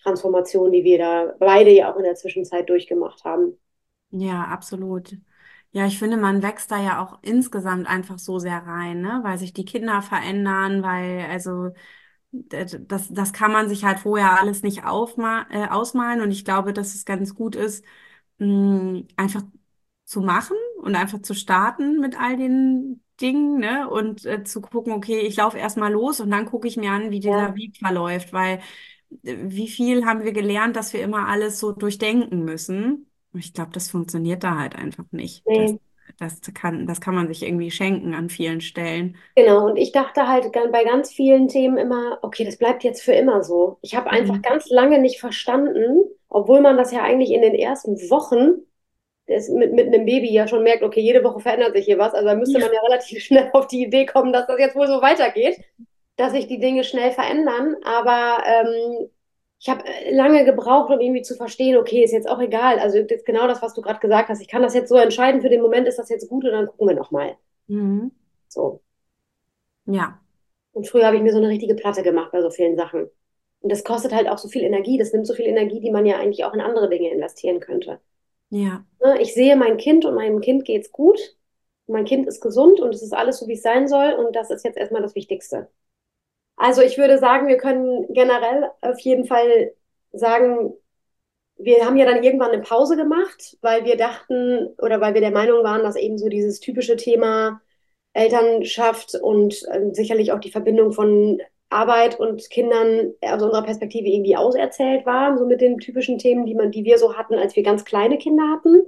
Transformation, die wir da beide ja auch in der Zwischenzeit durchgemacht haben. Ja, absolut. Ja, ich finde, man wächst da ja auch insgesamt einfach so sehr rein, ne? Weil sich die Kinder verändern, weil, also, d- d- das, das kann man sich halt vorher alles nicht aufma äh, ausmalen. Und ich glaube, dass es ganz gut ist, mh, einfach zu machen und einfach zu starten mit all den Dingen, ne? Und äh, zu gucken, okay, ich laufe erstmal los und dann gucke ich mir an, wie dieser Ja. Weg verläuft, weil äh, wie viel haben wir gelernt, dass wir immer alles so durchdenken müssen. Und ich glaube, das funktioniert da halt einfach nicht. Das, Nee. das kann, das kann man sich irgendwie schenken an vielen Stellen. Genau, und ich dachte halt gan- bei ganz vielen Themen immer, okay, das bleibt jetzt für immer so. Ich habe einfach Mhm. ganz lange nicht verstanden, obwohl man das ja eigentlich in den ersten Wochen des, mit, mit einem Baby ja schon merkt, okay, jede Woche verändert sich hier was. Also da müsste man Ja. ja relativ schnell auf die Idee kommen, dass das jetzt wohl so weitergeht, dass sich die Dinge schnell verändern. Aber ähm, ich habe lange gebraucht, um irgendwie zu verstehen, okay, ist jetzt auch egal. Also jetzt genau das, was du gerade gesagt hast. Ich kann das jetzt so entscheiden, für den Moment ist das jetzt gut und dann gucken wir nochmal. Mhm. So. Ja, Und früher habe ich mir so eine richtige Platte gemacht bei so vielen Sachen. Und das kostet halt auch so viel Energie. Das nimmt so viel Energie, die man ja eigentlich auch in andere Dinge investieren könnte. ja, Ne, ich sehe mein Kind und meinem Kind geht's gut. Mein Kind ist gesund und es ist alles so, wie es sein soll. Und das ist jetzt erstmal das Wichtigste. Also ich würde sagen, wir können generell auf jeden Fall sagen, wir haben ja dann irgendwann eine Pause gemacht, weil wir dachten oder weil wir der Meinung waren, dass eben so dieses typische Thema Elternschaft und ähm, sicherlich auch die Verbindung von Arbeit und Kindern aus unserer Perspektive irgendwie auserzählt war, so mit den typischen Themen, die man, die wir so hatten, als wir ganz kleine Kinder hatten.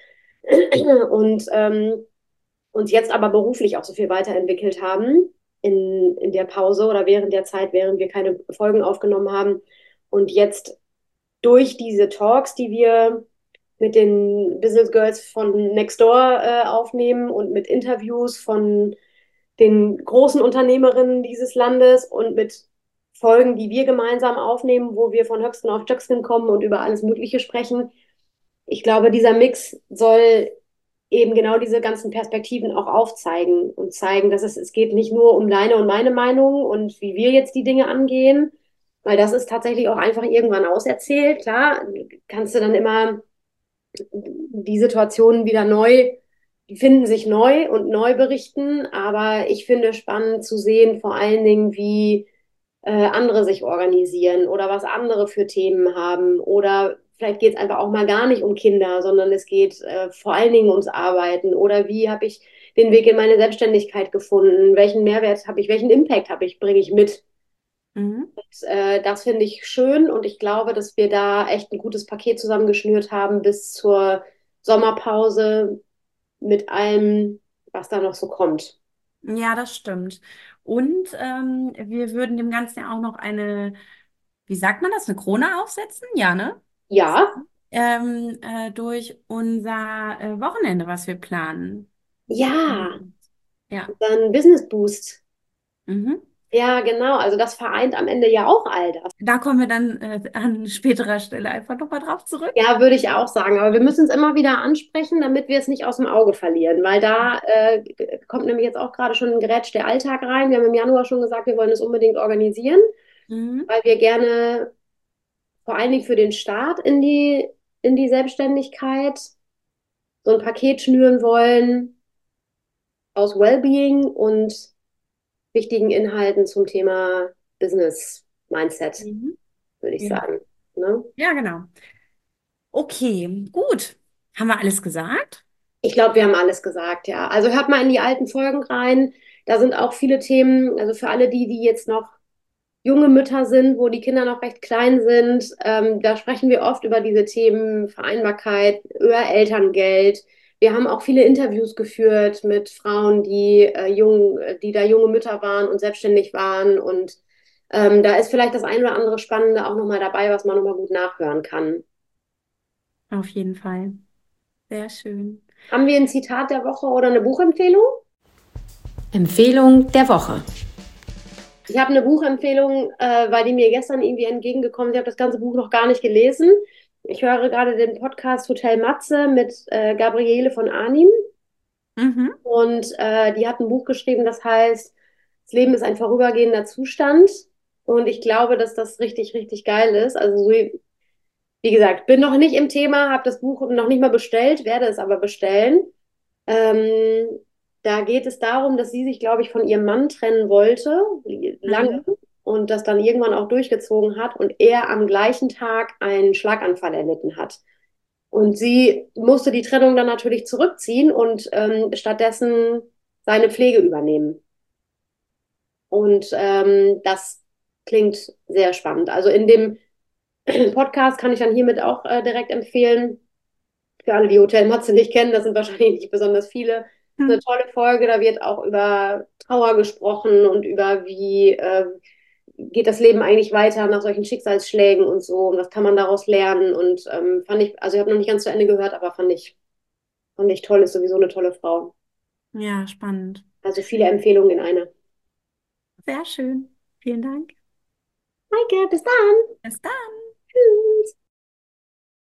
Und ähm, uns jetzt aber beruflich auch so viel weiterentwickelt haben in, in der Pause oder während der Zeit, während wir keine Folgen aufgenommen haben. Und jetzt durch diese Talks, die wir mit den Business Girls von Nextdoor äh, aufnehmen und mit Interviews von den großen Unternehmerinnen dieses Landes und mit Folgen, die wir gemeinsam aufnehmen, wo wir von Höchsten auf Stöckskin kommen und über alles Mögliche sprechen. Ich glaube, dieser Mix soll eben genau diese ganzen Perspektiven auch aufzeigen und zeigen, dass es, es geht nicht nur um deine und meine Meinung und wie wir jetzt die Dinge angehen, weil das ist tatsächlich auch einfach irgendwann auserzählt. Klar, kannst du dann immer die Situationen wieder neu, die finden sich neu und neu berichten, aber ich finde spannend zu sehen, vor allen Dingen, wie äh, andere sich organisieren oder was andere für Themen haben. Oder vielleicht geht es einfach auch mal gar nicht um Kinder, sondern es geht äh, vor allen Dingen ums Arbeiten. Oder wie habe ich den Weg in meine Selbstständigkeit gefunden? Welchen Mehrwert habe ich? Welchen Impact habe ich, bringe ich mit? mhm. Und, äh, das finde ich schön und ich glaube, dass wir da echt ein gutes Paket zusammengeschnürt haben bis zur Sommerpause mit allem, was da noch so kommt. Ja, das stimmt. Und ähm, wir würden dem Ganzen ja auch noch eine, wie sagt man das, eine Krone aufsetzen? Ja, ne? Ja, Ähm, äh, durch unser äh, Wochenende, was wir planen. ja, Mhm. Ja. dann Business Boost. Mhm. Ja, genau. Also das vereint am Ende ja auch all das. Da kommen wir dann äh, an späterer Stelle einfach nochmal drauf zurück. Ja, würde ich auch sagen. Aber wir müssen es immer wieder ansprechen, damit wir es nicht aus dem Auge verlieren. Weil da äh, kommt nämlich jetzt auch gerade schon ein Gerätsch der Alltag rein. Wir haben im Januar schon gesagt, wir wollen es unbedingt organisieren, Mhm. weil wir gerne vor allen Dingen für den Start in die, in die Selbstständigkeit so ein Paket schnüren wollen aus Wellbeing und wichtigen Inhalten zum Thema Business Mindset, Mhm. würde ich Ja. sagen. Ne? Ja, genau. Okay, gut. Haben wir alles gesagt? Ich glaube, wir haben alles gesagt, ja. Also hört mal in die alten Folgen rein. Da sind auch viele Themen, also für alle die, die jetzt noch junge Mütter sind, wo die Kinder noch recht klein sind, ähm, da sprechen wir oft über diese Themen Vereinbarkeit, über Elterngeld. Wir haben auch viele Interviews geführt mit Frauen, die äh, jung, die da junge Mütter waren und selbstständig waren. Und ähm, da ist vielleicht das ein oder andere Spannende auch nochmal dabei, was man nochmal gut nachhören kann. Auf jeden Fall. Sehr schön. Haben wir ein Zitat der Woche oder eine Buchempfehlung? Empfehlung der Woche. Ich habe eine Buchempfehlung, äh, weil die mir gestern irgendwie entgegengekommen ist. Ich habe das ganze Buch noch gar nicht gelesen. Ich höre gerade den Podcast Hotel Matze mit äh, Gabriele von Arnim. Mhm. Und äh, die hat ein Buch geschrieben, das heißt, das Leben ist ein vorübergehender Zustand. Und ich glaube, dass das richtig, richtig geil ist. Also so, wie gesagt, bin noch nicht im Thema, habe das Buch noch nicht mal bestellt, werde es aber bestellen. Ähm, Da geht es darum, dass sie sich, glaube ich, von ihrem Mann trennen wollte, lange, Mhm. und das dann irgendwann auch durchgezogen hat und er am gleichen Tag einen Schlaganfall erlitten hat. Und sie musste die Trennung dann natürlich zurückziehen und ähm, stattdessen seine Pflege übernehmen. Und ähm, das klingt sehr spannend. Also in dem Podcast kann ich dann hiermit auch äh, direkt empfehlen. Für alle, die Hotel Matze nicht kennen, das sind wahrscheinlich nicht besonders viele. Das ist eine Hm. tolle Folge, da wird auch über Trauer gesprochen und über wie äh, geht das Leben eigentlich weiter nach solchen Schicksalsschlägen und so und was kann man daraus lernen und ähm, fand ich, also ich habe noch nicht ganz zu Ende gehört, aber fand ich, fand ich toll, ist sowieso eine tolle Frau. Ja, spannend. Also viele Empfehlungen in einer. Sehr schön. Vielen Dank. Maike, bis dann! Bis dann.